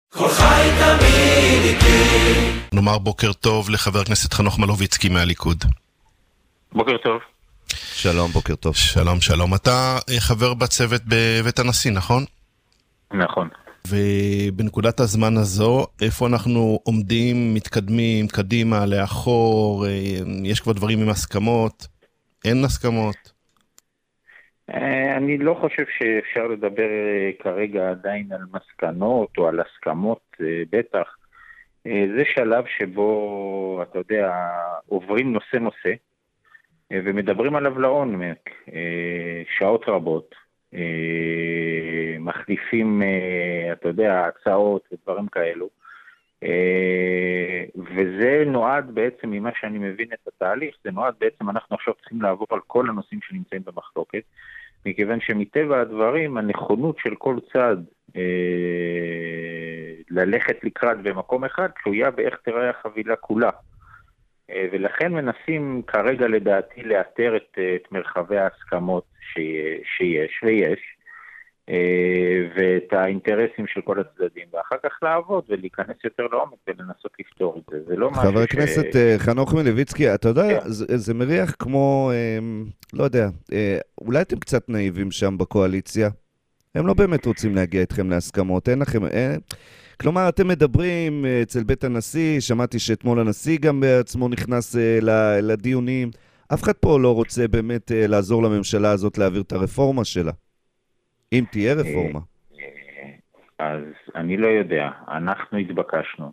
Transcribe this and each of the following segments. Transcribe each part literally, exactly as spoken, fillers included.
כל חי תמיד איתי. נאמר בוקר טוב לחבר הכנסת חנוך מלוביצקי מהליכוד. בוקר טוב. שלום, בוקר טוב. שלום, שלום. אתה חבר בצוות בבית הנשיא, נכון? נכון. ובנקודת הזמן הזו, איפה אנחנו עומדים, מתקדמים, קדימה, לאחור, יש כבר דברים עם הסכמות, אין הסכמות? אני לא חושב שאפשר לדבר כרגע עדיין על מסקנות או על הסכמות, בטח. זה שלב שבו, אתה יודע, עוברים נושא נושא, ומדברים עליו לעומק, שעות רבות, מחליפים, אתה יודע, הצעות ודברים כאלו, וזה נועד בעצם, ממה שאני מבין את התהליך, זה נועד בעצם, אנחנו עכשיו צריכים לעבור על כל הנושאים שנמצאים במחלוקת, מכיוון שמטבע הדברים, הנכונות של כל צד ללכת לקראת במקום אחד, תלויה באיך תראה החבילה כולה. ולכן מנסים כרגע לדעתי לאתר את, את מרחבי ההסכמות שיש ויש, ואת האינטרסים של כל הצדדים, ואחר כך לעבוד ולהיכנס יותר לעומק ולנסות לפתור את זה. זה לא משהו ש... חבר הכנסת חנוך מלוביצקי, אתה יודע, זה, זה מריח כמו, לא יודע, אולי אתם קצת נאיבים שם בקואליציה? הם לא באמת רוצים להגיע איתכם להסכמות, אין לכם... אין... כלומר, אתם מדברים אצל בית הנשיא, שמעתי שאתמול הנשיא גם בעצמו נכנס לדיונים, אף אחד פה לא רוצה באמת לעזור לממשלה הזאת להעביר את הרפורמה שלה, אם תהיה רפורמה. אז אני לא יודע, אנחנו התבקשנו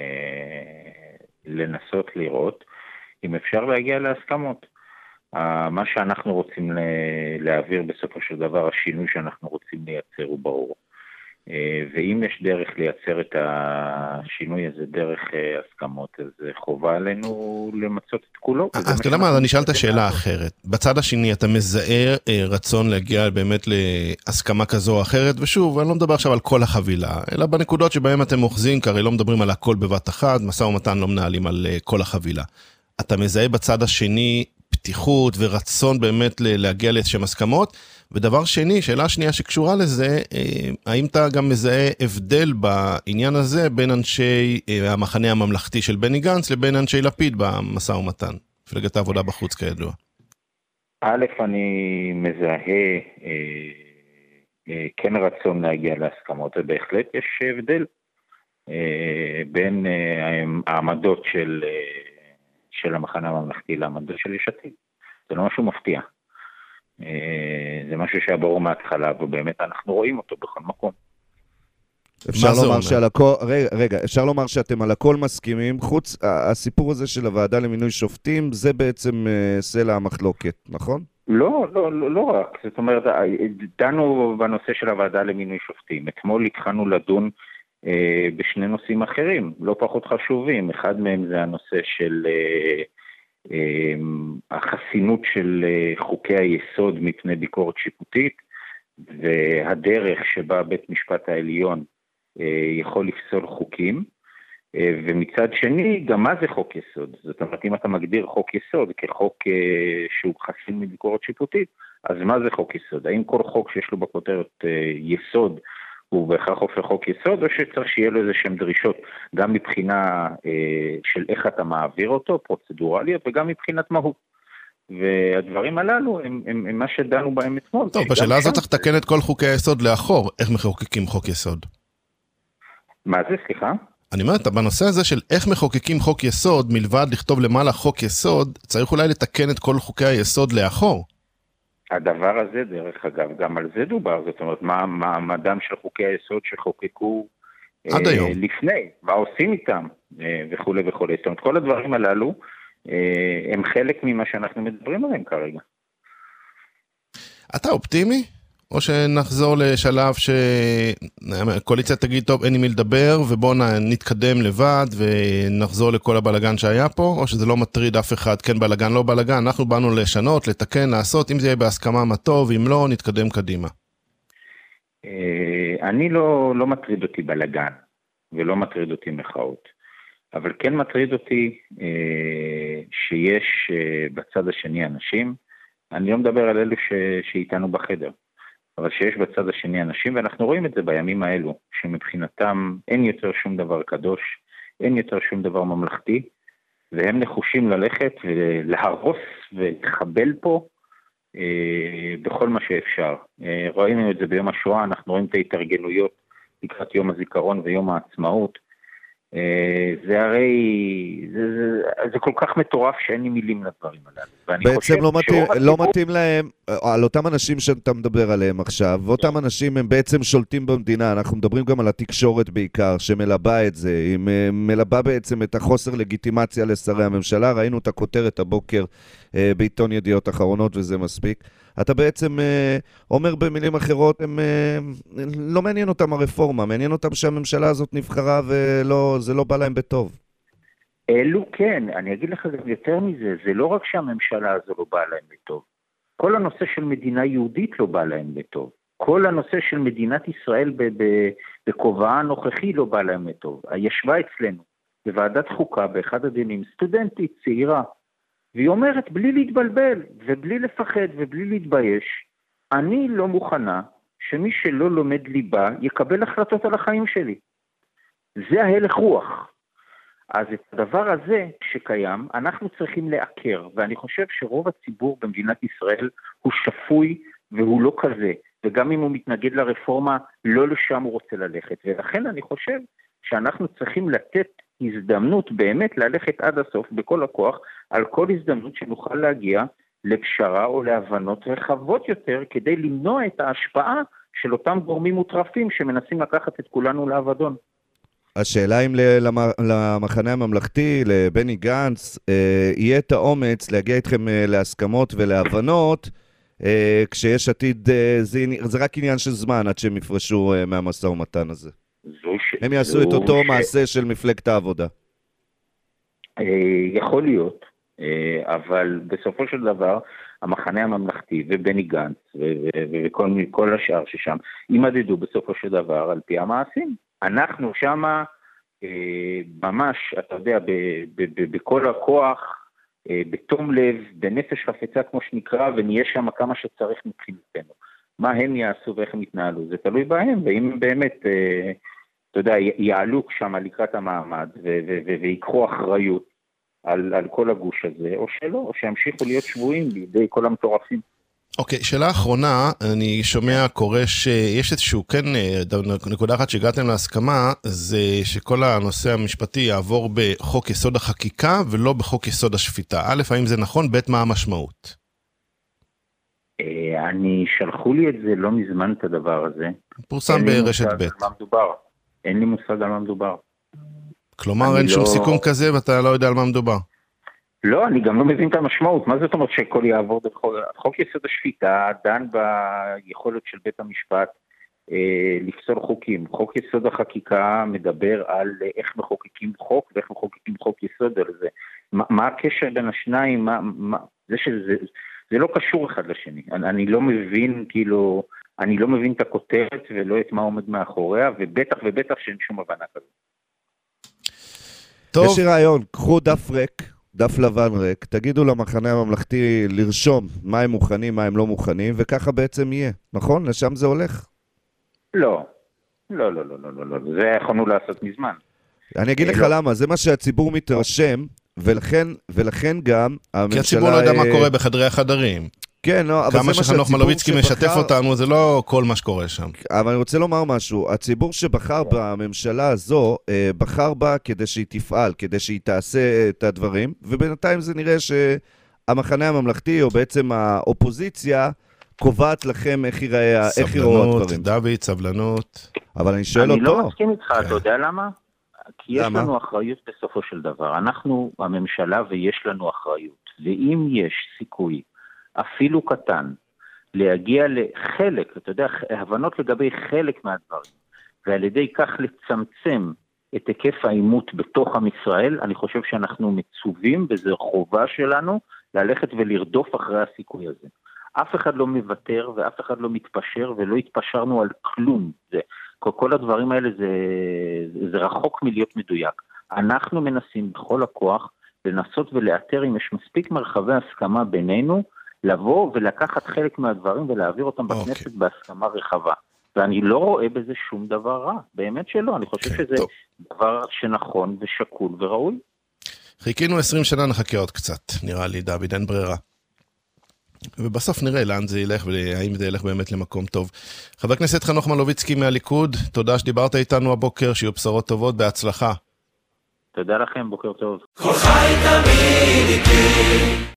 לנסות לראות אם אפשר להגיע להסכמות. מה שאנחנו רוצים להעביר בסופו של דבר, השינוי שאנחנו רוצים לייצר הוא ברור. ואם יש דרך לייצר את השינוי הזה דרך הסכמות, אז חובה עלינו למצות את כולו. אז אתה יודע מה, אני אשאל את השאלה האחרת. בצד השני אתה מזהה רצון להגיע באמת להסכמה כזו או אחרת, ושוב, אני לא מדבר עכשיו על כל החבילה, אלא בנקודות שבהם אתם אוחזים, כי הרי לא מדברים על הכל בבת אחת, משא ומתן לא מנהלים על כל החבילה. אתה מזהה בצד השני פתיחות ורצון באמת להגיע לאיזשהם הסכמות, ודבר שני, שאלה שנייה שקשורה לזה, האם אתה גם מזהה הבדל בעניין הזה בין אנשי המחנה הממלכתי של בני גנץ לבין אנשי לפיד במשא ומתן, מפלגת העבודה בחוץ כידוע? א', אני מזהה אה, אה, כן רצון להגיע להסכמות, ובהחלט יש הבדל אה, בין אה, העמדות של, אה, של המחנה הממלכתי לעמדות של יש עתיד. זה לא משהו מפתיע. זה משהו שהיה ברור מההתחלה, ובאמת אנחנו רואים אותו בכל מקום. אפשר לומר שעל הכל, רגע, רגע, אפשר לומר שאתם על הכל מסכימים, חוץ, הסיפור הזה של הוועדה למינוי שופטים, זה בעצם סלע המחלוקת, נכון? לא, לא, לא, לא רק. זאת אומרת, דנו בנושא של הוועדה למינוי שופטים. אתמול התחלנו לדון אה, בשני נושאים אחרים, לא פחות חשובים. אחד מהם זה הנושא של... אה, החסינות של חוקי היסוד מפני ביקורת שיפוטית, והדרך שבה בית משפט העליון יכול לפסול חוקים, ומצד שני, גם מה זה חוק יסוד? זאת אומרת, אם אתה מגדיר חוק יסוד כחוק שהוא חסין מביקורת שיפוטית, אז מה זה חוק יסוד? האם כל חוק שיש לו בכותרת יסוד הוא בהכרח הופך חוק יסוד, או שצריך שיהיה לו איזה שהם דרישות, גם מבחינה אה, של איך אתה מעביר אותו, פרוצדורליות, וגם מבחינת מהות. והדברים הללו הם, הם, הם מה שדנו בהם אתמול. טוב, בשאלה הזאת צריך לתקן את כל חוקי היסוד לאחור, איך מחוקקים חוק יסוד? מה זה, סליחה? אני אומרת, בנושא הזה של איך מחוקקים חוק יסוד, מלבד לכתוב למעלה חוק יסוד, צריך אולי לתקן את כל חוקי היסוד לאחור. הדבר הזה, דרך אגב, גם על זה דובר, זאת אומרת, מה מעמדם של חוקי היסוד שחוקקו עד אה, היום. לפני, מה עושים איתם, אה, וכו' וכו'. זאת אומרת, כל הדברים הללו, אה, הם חלק ממה שאנחנו מדברים עליהם כרגע. אתה אופטימי? או שנחזור לשלב שהקואליציה תגיד, טוב, אין עם מי לדבר, ובואו נתקדם לבד, ונחזור לכל הבלגן שהיה פה, או שזה לא מטריד אף אחד, כן בלגן, לא בלגן, אנחנו באנו לשנות, לתקן, לעשות, אם זה יהיה בהסכמה מה טוב, אם לא, נתקדם קדימה. אני לא, לא מטריד אותי בלגן, ולא מטריד אותי מחאות, אבל כן מטריד אותי שיש בצד השני אנשים, אני לא מדבר על אלו שאיתנו בחדר, אבל שיש בצד השני אנשים, ואנחנו רואים את זה בימים האלו, שמבחינתם אין יותר שום דבר קדוש, אין יותר שום דבר ממלכתי, והם נחושים ללכת ולהרוס ולחבל פה אה, בכל מה שאפשר. אה, ראינו את זה ביום השואה, אנחנו רואים את ההתארגנויות לקראת יום הזיכרון ויום העצמאות. אה, זה הרי, זה, זה, זה כל כך מטורף שאין לי מילים לדברים הללו. בעצם לא מתאים, לא מתאים להם, על אותם אנשים שאתה מדבר עליהם עכשיו, ואותם אנשים הם בעצם שולטים במדינה, אנחנו מדברים גם על התקשורת בעיקר, שמלבה את זה, היא מלבה בעצם את החוסר לגיטימציה לשרי הממשלה, ראינו את הכותרת הבוקר אה, בעיתון ידיעות אחרונות וזה מספיק. אתה בעצם אה, אומר במילים אחרות, הם, אה, לא מעניין אותם הרפורמה, מעניין אותם שהממשלה הזאת נבחרה וזה לא בא להם בטוב. אלו כן, אני אגיד לך גם יותר מזה, זה לא רק שהממשלה הזו לא באה להם בטוב, כל הנושא של מדינה יהודית לא בא להם בטוב, כל הנושא של מדינת ישראל בכובעה הנוכחי לא בא להם בטוב. ישבה אצלנו בוועדת חוקה באחד הדיונים סטודנטית צעירה, והיא אומרת בלי להתבלבל ובלי לפחד ובלי להתבייש, אני לא מוכנה שמי שלא לומד ליבה יקבל החלטות על החיים שלי. זה ההלך רוח. אז את הדבר הזה שקיים, אנחנו צריכים לעקר, ואני חושב שרוב הציבור במדינת ישראל הוא שפוי והוא לא כזה, וגם אם הוא מתנגד לרפורמה, לא לשם הוא רוצה ללכת, ולכן אני חושב שאנחנו צריכים לתת הזדמנות באמת ללכת עד הסוף בכל הכוח, על כל הזדמנות שנוכל להגיע לפשרה או להבנות רחבות יותר, כדי למנוע את ההשפעה של אותם גורמים מוטרפים שמנסים לקחת את כולנו לעבדון. השאלה אם למחנה הממלכתי, לבני גנץ, יהיה את האומץ להגיע איתכם להסכמות ולהבנות, כשיש עתיד, זה רק עניין של זמן עד שהם יפרשו מהמשא ומתן הזה. הם יעשו את אותו מעשה של מפלגת העבודה. יכול להיות, אבל בסופו של דבר, המחנה הממלכתי ובני גנץ וכל השאר ששם, ימדדו בסופו של דבר על פי המעשים. אנחנו שמה ממש, אתה יודע, בכל הכוח, בתום לב, בנפש חפצה כמו שנקרא, ונהיה שם כמה שצריך מבחינתנו. מה הם יעשו ואיך הם יתנהלו, זה תלוי בהם, ואם באמת, אתה יודע, יעלו שם לקראת המעמד, ויקחו אחריות על, על כל הגוש הזה, או שלא, או שימשיכו להיות שבויים בידי כל המטורפים. אוקיי, okay, שאלה אחרונה, אני שומע קורא שיש איזשהו, כן, נקודה אחת שהגעתם להסכמה, זה שכל הנושא המשפטי יעבור בחוק יסוד החקיקה, ולא בחוק יסוד השפיטה. א', האם זה נכון? ב', מה המשמעות? אני, שלחו לי את זה לא מזמן את הדבר הזה. פורסם ברשת ב'. אין לי מושג על מה מדובר. כלומר, אין שום סיכום כזה, ואתה לא יודע על מה מדובר. לא, אני גם לא מבין את המשמעות. מה זאת אומרת שהכל יעבור בחוק? חוק יסוד השפיטה דן ביכולת של בית המשפט אה, לפסול חוקים. חוק יסוד החקיקה מדבר על איך מחוקקים חוק ואיך מחוקקים חוק יסוד על זה. מה, מה הקשר בין השניים? מה, מה, זה שזה, זה לא קשור אחד לשני. אני, אני לא מבין, כאילו, אני לא מבין את הכותרת ולא את מה עומד מאחוריה, ובטח ובטח שאין שום הבנה כזאת. טוב. יש לי רעיון, קחו דף ריק. דף לבן ריק, תגידו למחנה הממלכתי לרשום מה הם מוכנים, מה הם לא מוכנים, וככה בעצם יהיה, נכון? לשם זה הולך? לא, לא, לא, לא, לא, לא, זה יכולנו לעשות מזמן. אני אגיד לך למה, זה מה שהציבור מתרשם, ולכן, ולכן גם הממשלה... כי הציבור לא יודע מה קורה בחדרי החדרים. כן, לא, אבל זה מה שהציבור שחנוך מלוביצקי משתף אותנו, זה לא כל מה שקורה שם. אבל אני רוצה לומר משהו, הציבור שבחר בממשלה הזו, בחר בה כדי שהיא תפעל, כדי שהיא תעשה את הדברים, ובינתיים זה נראה שהמחנה הממלכתי, או בעצם האופוזיציה, קובעת לכם איך ייראה, איך ייראו הדברים. סבלנות, דוד, סבלנות. אבל אני שואל אותו. אני לא מסכים איתך, אתה יודע למה? כי יש לנו אחריות בסופו של דבר. אנחנו הממשלה ויש לנו אחריות. ואם יש סיכוי, אפילו קטן, להגיע לחלק, אתה יודע, הבנות לגבי חלק מהדברים, ועל ידי כך לצמצם את היקף האימות בתוך עם ישראל, אני חושב שאנחנו מצווים, וזו חובה שלנו, ללכת ולרדוף אחרי הסיכוי הזה. אף אחד לא מוותר, ואף אחד לא מתפשר, ולא התפשרנו על כלום. זה, כל הדברים האלה זה, זה רחוק מלהיות מדויק. אנחנו מנסים בכל הכוח, לנסות ולאתר אם יש מספיק מרחבי הסכמה בינינו, לבוא ולקחת חלק מהדברים ולהעביר אותם בכנסת okay. בהסכמה רחבה. ואני לא רואה בזה שום דבר רע, באמת שלא, אני חושב okay, שזה טוב. דבר שנכון ושקול וראוי. חיכינו עשרים שנה, נחכה עוד קצת, נראה לי דוד, אין ברירה. ובסוף נראה לאן זה ילך, והאם זה ילך באמת למקום טוב. חבר הכנסת חנוך מלוביצקי מהליכוד, תודה שדיברת איתנו הבוקר, שיהיו בשורות טובות, בהצלחה. תודה לכם, בוקר טוב. כל חי תמיד איתי.